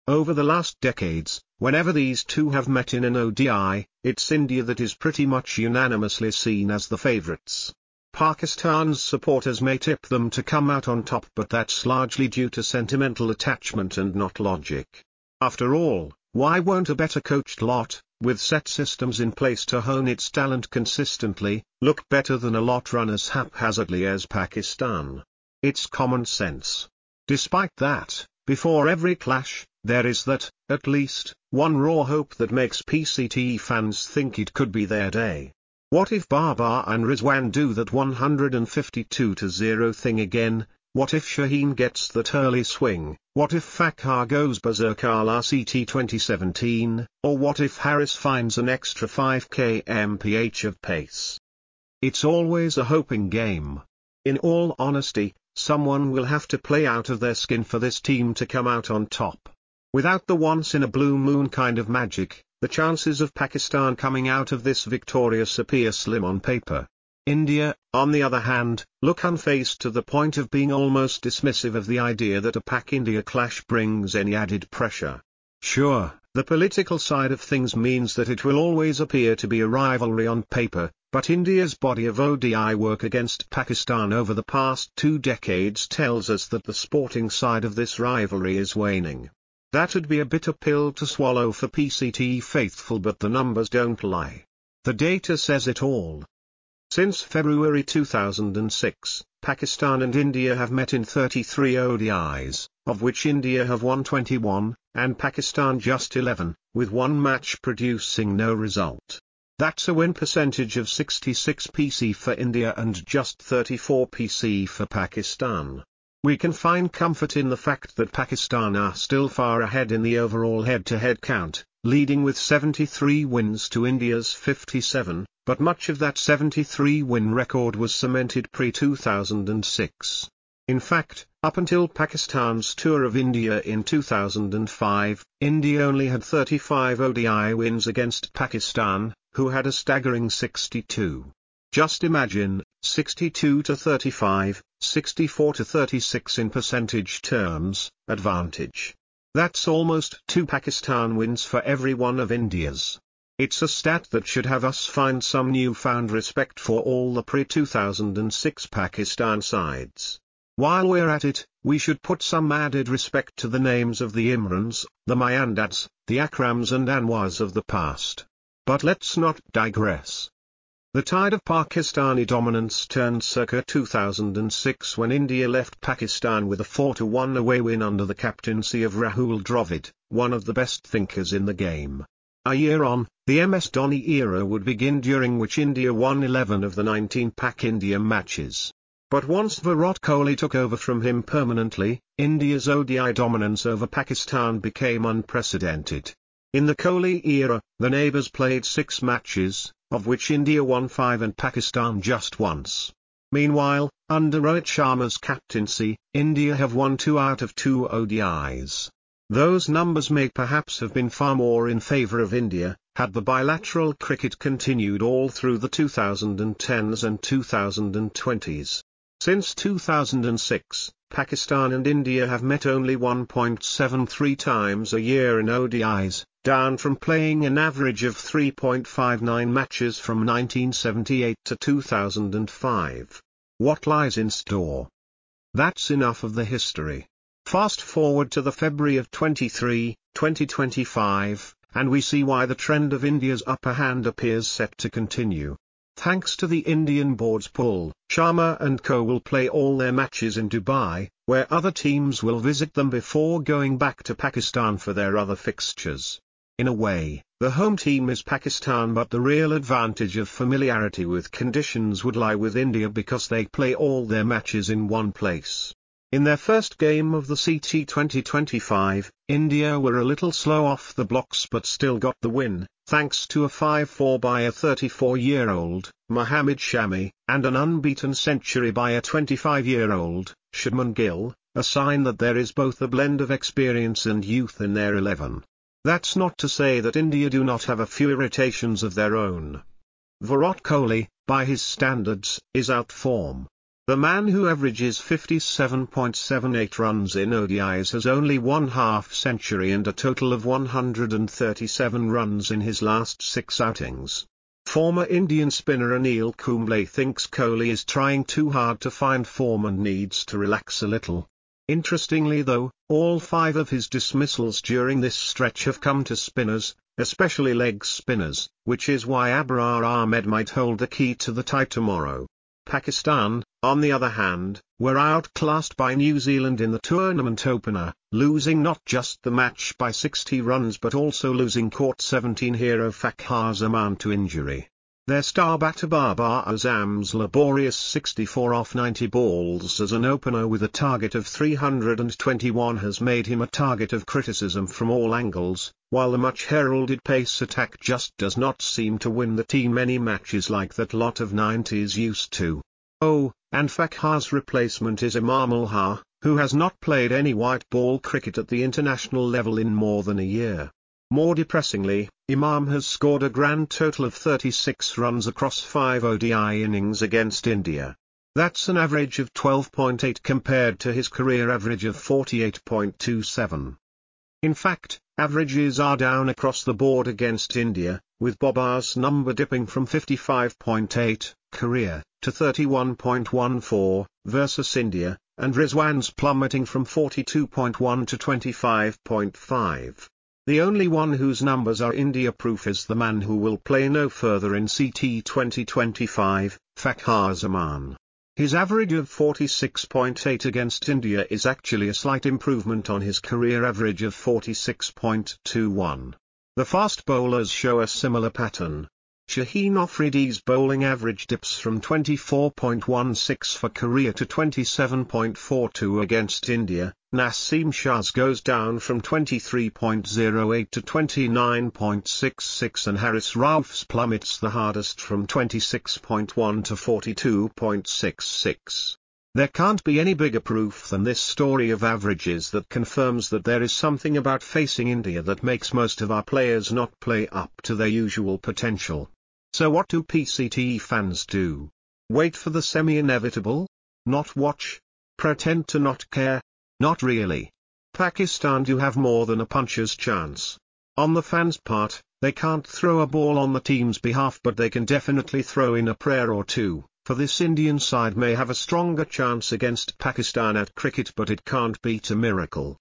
Over the last decades, whenever these two have met in an ODI, it's India that is pretty much unanimously seen as the favourites. Pakistan's supporters may tip them to come out on top, but that's largely due to sentimental attachment and not logic. After all, why won't a better coached lot, with set systems in place to hone its talent consistently, look better than a lot run as haphazardly as Pakistan? It's common sense. Despite that, before every clash, there is that, at least, one raw hope that makes PCT fans think it could be their day. What if Babar and Rizwan do that 152-0 thing again? What if Shaheen gets that early swing? What if Fakhar goes berserk a la CT 2017? Or what if Harris finds an extra 5 kmph of pace? It's always a hoping game. In all honesty, someone will have to play out of their skin for this team to come out on top. Without the once-in-a-blue-moon kind of magic, the chances of Pakistan coming out of this victorious appear slim on paper. India, on the other hand, look unfazed to the point of being almost dismissive of the idea that a Pak-India clash brings any added pressure. Sure, the political side of things means that it will always appear to be a rivalry on paper, but India's body of ODI work against Pakistan over the past 2 decades tells us that the sporting side of this rivalry is waning. That'd be a bitter pill to swallow for PCT faithful, but the numbers don't lie. The data says it all. Since February 2006, Pakistan and India have met in 33 ODIs, of which India have won 21, and Pakistan just 11, with one match producing no result. That's a win percentage of 66 PC for India and just 34 PC for Pakistan. We can find comfort in the fact that Pakistan are still far ahead in the overall head-to-head count, leading with 73 wins to India's 57, but much of that 73-win record was cemented pre-2006. In fact, up until Pakistan's tour of India in 2005, India only had 35 ODI wins against Pakistan, who had a staggering 62. Just imagine, 62 to 35, 64 to 36 in percentage terms, advantage. That's almost 2 Pakistan wins for every one of India's. It's a stat that should have us find some newfound respect for all the pre-2006 Pakistan sides. While we're at it, we should put some added respect to the names of the Imrans, the Mayandads, the Akrams and Anwars of the past. But let's not digress. The tide of Pakistani dominance turned circa 2006 when India left Pakistan with a 4-1 away win under the captaincy of Rahul Dravid, one of the best thinkers in the game. A year on, the MS Dhoni era would begin, during which India won 11 of the 19 Pak-India matches. But once Virat Kohli took over from him permanently, India's ODI dominance over Pakistan became unprecedented. In the Kohli era, the neighbours played 6 matches, of which India won 5 and Pakistan just once. Meanwhile, under Rohit Sharma's captaincy, India have won 2 out of 2 ODIs. Those numbers may perhaps have been far more in favour of India, had the bilateral cricket continued all through the 2010s and 2020s. Since 2006, Pakistan and India have met only 1.73 times a year in ODIs, down from playing an average of 3.59 matches from 1978 to 2005. What lies in store? That's enough of the history. Fast forward to the February of 2025, and we see why the trend of India's upper hand appears set to continue. Thanks to the Indian board's pull, Sharma and co will play all their matches in Dubai, where other teams will visit them before going back to Pakistan for their other fixtures. In a way, the home team is Pakistan, but the real advantage of familiarity with conditions would lie with India because they play all their matches in one place. In their first game of the CT 2025, India were a little slow off the blocks but still got the win, thanks to a 5-4 by a 34-year-old, Mohammad Shami, and an unbeaten century by a 25-year-old, Shubman Gill, a sign that there is both a blend of experience and youth in their 11. That's not to say that India do not have a few irritations of their own. Virat Kohli, by his standards, is out form. The man who averages 57.78 runs in ODIs has only one half-century and a total of 137 runs in his last 6 outings. Former Indian spinner Anil Kumble thinks Kohli is trying too hard to find form and needs to relax a little. Interestingly though, all 5 of his dismissals during this stretch have come to spinners, especially leg spinners, which is why Abrar Ahmed might hold the key to the tie tomorrow. Pakistan, on the other hand, were outclassed by New Zealand in the tournament opener, losing not just the match by 60 runs but also losing court 17 hero Fakhar Zaman to injury. Their star batter Babar Azam's laborious 64 off 90 balls as an opener with a target of 321 has made him a target of criticism from all angles, while the much-heralded pace attack just does not seem to win the team any matches like that lot of 90s used to. Oh, and Fakhar's replacement is Imam Ul-Haq, who has not played any white ball cricket at the international level in more than a year. More depressingly, Imam has scored a grand total of 36 runs across 5 ODI innings against India. That's an average of 12.8 compared to his career average of 48.27. In fact, averages are down across the board against India, with Babar's number dipping from 55.8, career, to 31.14, versus India, and Rizwan's plummeting from 42.1 to 25.5. The only one whose numbers are India-proof is the man who will play no further in CT 2025, Fakhar Zaman. His average of 46.8 against India is actually a slight improvement on his career average of 46.21. The fast bowlers show a similar pattern. Shaheen Afridi's bowling average dips from 24.16 for career to 27.42 against India, Naseem Shah's goes down from 23.08 to 29.66 and Haris Rauf's plummets the hardest from 26.1 to 42.66. There can't be any bigger proof than this story of averages that confirms that there is something about facing India that makes most of our players not play up to their usual potential. So what do PCT fans do? Wait for the semi-inevitable? Not watch? Pretend to not care? Not really. Pakistan do have more than a puncher's chance. On the fans' part, they can't throw a ball on the team's behalf but they can definitely throw in a prayer or two, for this Indian side may have a stronger chance against Pakistan at cricket but it can't beat a miracle.